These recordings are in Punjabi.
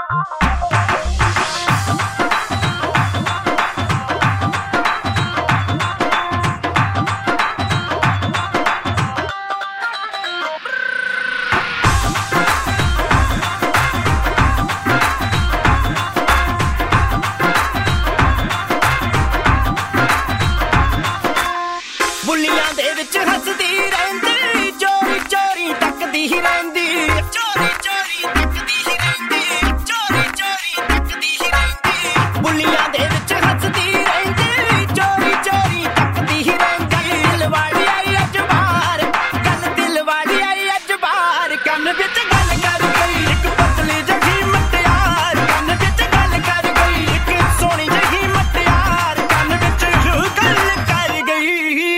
ਬੁੱਲੀਆਂ ਦੇ ਵਿੱਚ ਹੱਸਦੀ ਰਹਿੰਦੀ, ਚੋਰੀ ਚੋਰੀ ਤੱਕਦੀ ਹੀ ਰਹਿੰਦੀ, ਚੋਰੀ ਚੋਰੀ ਤੱਕਦੀ ਹੀ ਰਹਿੰਦੀ, ਚੋਰੀ ਚੋਰੀ ਤੱਕਦੀ ਹੀ ਰਹਿੰਦੀ। ਬੁੱਲੀਆਂ ਦੇ ਵਿੱਚ ਹੱਸਦੀ ਰਹਿੰਦੀ, ਚੋਰੀ ਚੋਰੀ ਤੱਕਦੀ ਹੀ ਰਹਿੰਦੀ। ਦਿਲ ਵਾਲੀ ਆਈ ਅੱਜ ਬਾਹਰ, ਗੱਲ ਦਿਲ ਵਾਲੀ ਆਈ ਅੱਜ ਬਾਹਰ, ਕੰਨ ਵਿੱਚ ਗੱਲ ਕਰ ਗਈ ਇੱਕ ਪਤਲੀ ਜਿਹੀ ਮੁਟਿਆਰ, ਕੰਨ ਵਿੱਚ ਗੱਲ ਕਰ ਗਈ ਇੱਕ ਸੋਹਣੀ ਜਿਹੀ ਮੁਟਿਆਰ, ਕੰਨ ਵਿੱਚ ਗੱਲ ਕਰ ਗਈ।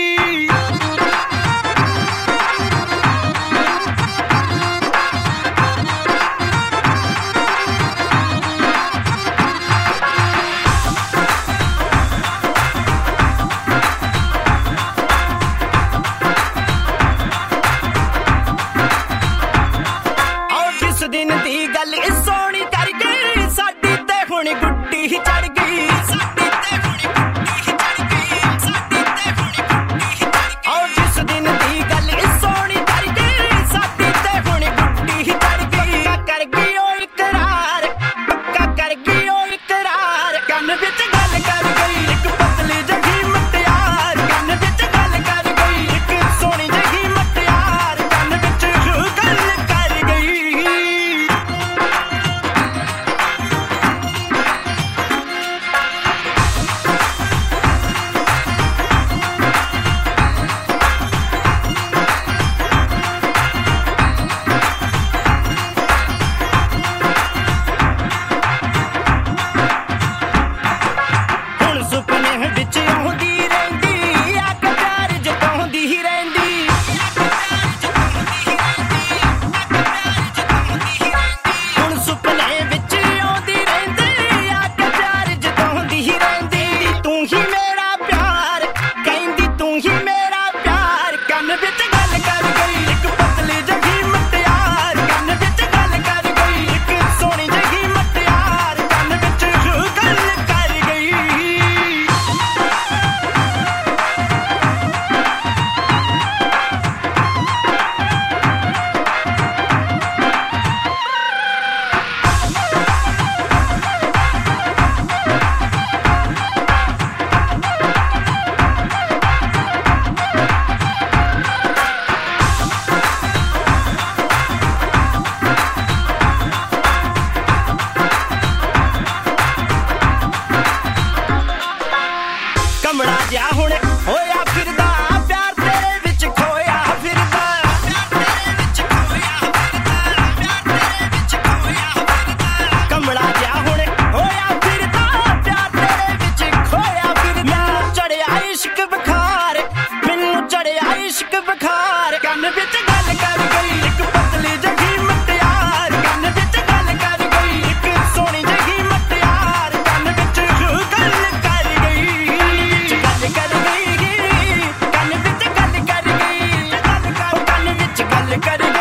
ਦਿਨ ਦੀ ਗੱਲ ਸੋਹਣੀ ਕਰ ਗਈ, ਸਾਡੀ ਤੇ ਹੁਣ ਗੁੱਡੀ ਚੜ ਗਈ, ਸਾਡੀ ਤੇ ਹੁਣ ਗੁੱਡੀ ਚੜ ਗਈ, ਸਾਡੀ ਤੇ ਹੁਣ ਗੁੱਡੀ ਚੜ ਗਈ। ਆਓ ਜਿਸ ਦਿਨ ਦੀ ਗੱਲ ਸੋਹਣੀ ਕਰ ਗਈ, ਸਾਡੀ ਤੇ ਹੁਣ ਗੁੱਡੀ ਚੜ ਗਈ। ਪੱਕਾ ਕਰ ਗਈ ਉਹ ਇਕਰਾਰ, ਪੱਕਾ ਕਰ ਗਈ ਉਹ ਇਕਰਾਰ, ਕੰਨ ਵਿੱਚ ਗੱਲ ਕਰ ਗਈ ਇੱਕ ਪਤਲੀ ਜਿਹੀ ਮੁਟਿਆਰ, ਕੰਨ ਵਿੱਚ ਗੱਲ ਕਰ ਗਈ ਇੱਕ ਸੋਹਣੀ ਜਿਹੀ ਮੁਟਿਆਰ, ਕੰਨ ਵਿੱਚ ਗੱਲ ਕਰ ਗਈ। ਹੁਣ ਸੁਪਨੇ ਵਿੱਚ ਆਉਂਦੀ ਰਹਿੰਦੀ, ਅੱਗ ਪਿਆਰ ਜਤਾਉਂਦੀ ਹੀ ਰਹਿੰਦੀ, ਹੁਣ ਸੁਪਨੇ ਵਿੱਚ ਆਉਂਦੀ ਰਹਿੰਦੀ, ਅੱਗ ਪਿਆਰ ਜਤਾਉਂਦੀ ਹੀ ਰਹਿੰਦੀ। ਤੂੰ ਹੀ ਮੇਰਾ ਪਿਆਰ, ਕਹਿੰਦੀ ਤੂੰ ਹੀ ਮੇਰਾ ਪਿਆਰ, ਕੰਨ ਵਿੱਚ ਗੱਲ ਕਰ ਗਈ ਇੱਕ ਪਤਲੀ ਜਿਹੀ ਮੁਟਿਆਰ, ਕੰਨ ਵਿੱਚ ਗੱਲ ਕਰ ਗਈ ਇੱਕ ਸੋਹਣੀ ਜਿਹੀ ਮੁਟਿਆਰ, ਕੰਨ ਵਿੱਚ ਗੱਲ ਕਰ ਗਈ। ਕਮਲਾ ਜਿਹਾ ਹੁਣ ਹੋਇਆ ਫਿਰਦਾ, ਪਿਆਰ ਤੇਰੇ ਵਿੱਚ ਖੋਇਆ ਫਿਰਦਾ, ਪਿਆਰ ਤੇਰੇ ਵਿੱਚ ਖੋਇਆ ਫਿਰਦਾ, ਪਿਆਰ ਤੇਰੇ ਵਿੱਚ ਖੋਇਆ ਫਿਰਦਾ। ਕਮਲਾ ਜਿਹਾ ਹੁਣ ਹੋਇਆ ਫਿਰਦਾ, ਪਿਆਰ ਤੇਰੇ ਵਿੱਚ ਖੋਇਆ ਫਿਰਦਾ। ਮੈਨੂੰ ਚੜਿਆ ਇਸ਼ਕ ਬੁਖਾਰ, ਮੈਨੂੰ ਚੜਿਆ ਇਸ਼ਕ ਬੁਖਾਰ, ਕੰਨ ਵਿੱਚ ਗੱਲ ਕਰ ਗਈ ਇੱਕ ਪਤਲੀ ਜਿਹੀ ਮੁਟਿਆਰ, ਕੰਨ ਵਿੱਚ ਗੱਲ ਕਰ ਗਈ ਇੱਕ ਸੋਹਣੀ ਜਿਹੀ ਮੁਟਿਆਰ, ਕੰਨ ਵਿੱਚ ਗੱਲ ਕਰ ਗਈ। ਗੱਲ ਕਰ ਗਈ, ਕੰਨ ਵਿੱਚ ਗੱਲ ਕਰ ਗਈ, ਕੰਨ ਵਿੱਚ ਗੱਲ ਕਰ